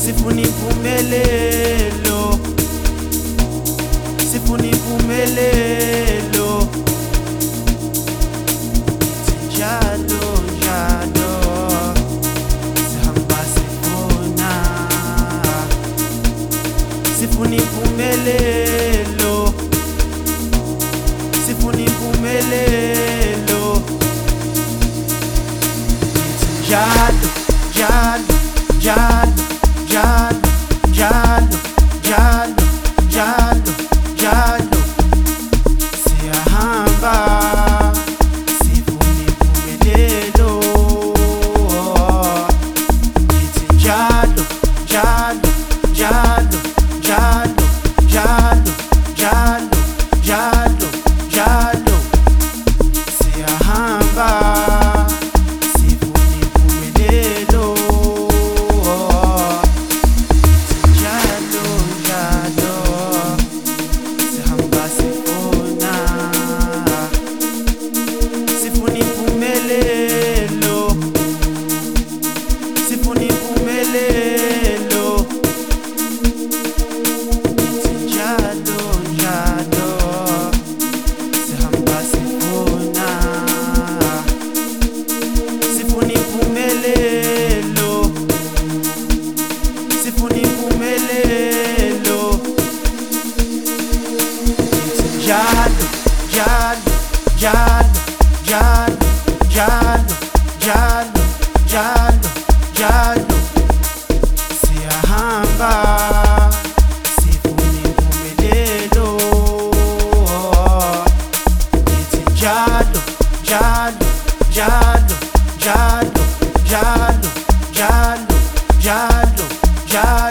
sifuna impumelelo, sifuna impumelelo, njalo njalo sihamba sifuna, sifuna impumelelo, sifuna impumelelo, njalo njalo njalo njalo njalo njalo njalo njalo siyahamba sifuna impumelelo, ngithi njalo njalo njalo njalo njalo njalo njalo njalo siyahamba sifuna impumelelo, njalo njalo sihamba sifuna, sifuna impumelelo, sifuna impumelelo, ngithi njalo njalo sihamba sifuna, sifuna impumelelo, sifuna impumelelo, ngithi njalo njalo njalo njalo njalo njalo njalo njalo siyahamba sifuna impumelelo, ngithi njalo njalo njalo njalo njalo njalo njalo njalo